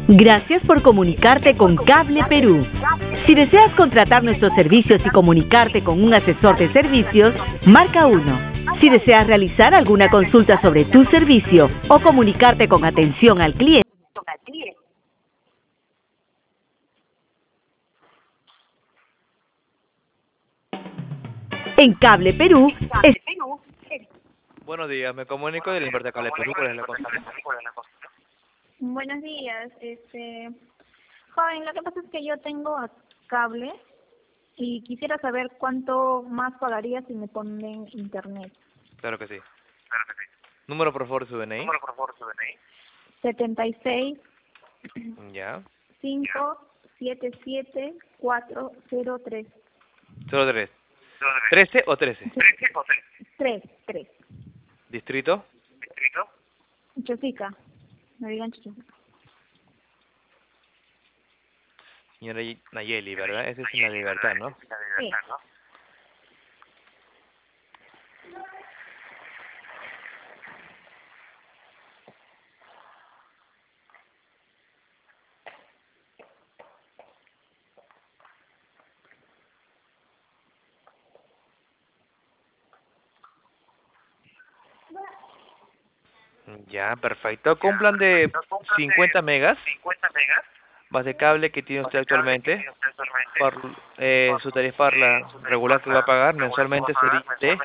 Gracias por comunicarte con Cable Perú. Si deseas contratar nuestros servicios y comunicarte con un asesor de servicios, marca 1. Si deseas realizar alguna consulta sobre tu servicio o comunicarte con atención al cliente, en Cable Perú es... Buenos días, me comunico de la Libertad Cable Perú, ¿cuál es la consulta? Buenos días, joven, lo que pasa es que yo tengo cable y quisiera saber cuánto más pagaría si me ponen internet. Claro que sí. Número, por favor, su DNI. 76 Ya. 577 403. 03. ¿13 o 13? 3. ¿Distrito? Chosica. Me digan Chosica. Señora Nayeli, ¿verdad? Esa es en la Libertad, ¿no? Sí. Ya, perfecto. Con un plan de 50 megas, más de cable que tiene usted actualmente, por su tarifa regular que va a pagar mensualmente sería de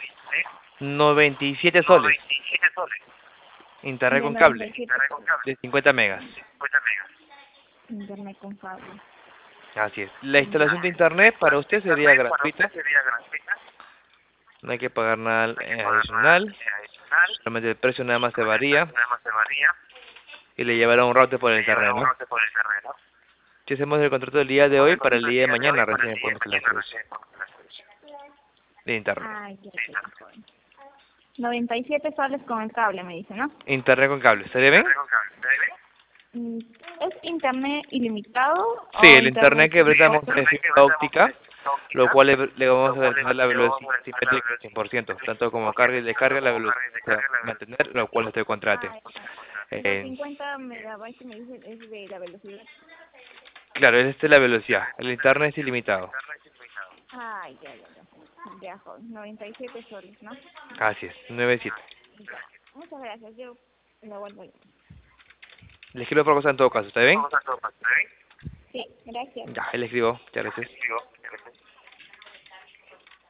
97 soles. Internet De con cable, 97. de 50 megas. Internet con cable. Así es. La instalación de internet para usted sería gratuita. No hay que pagar nada adicional. Solamente el precio nada más se varía. Y le llevará un router por el internet, ¿no? Si hacemos el contrato del día de hoy, para el día de mañana recién podemos hacer la instalación de internet. Ay, qué rico, joven. 97 soles con el cable, me dice, ¿no? Internet con cable, ¿estaría bien? ¿Es internet ilimitado? Sí, O el internet que brindamos corto? es fibra óptica, lo cual le vamos a dar la velocidad simétrica al 100%, tanto como carga y descarga, la velocidad se va a mantener, lo cual usted contrate. Los 50 megabytes que me dice es de la velocidad. Claro, esta es la velocidad, el internet es ilimitado. Ay, ya. Ya, joven. 97 soles, ¿no? Así es, 97. Ya. Muchas gracias. Yo lo vuelvo a llamar. Le escribo por cosa en todo caso, ¿está bien? Sí, gracias. Ya, le escribo, muchas gracias.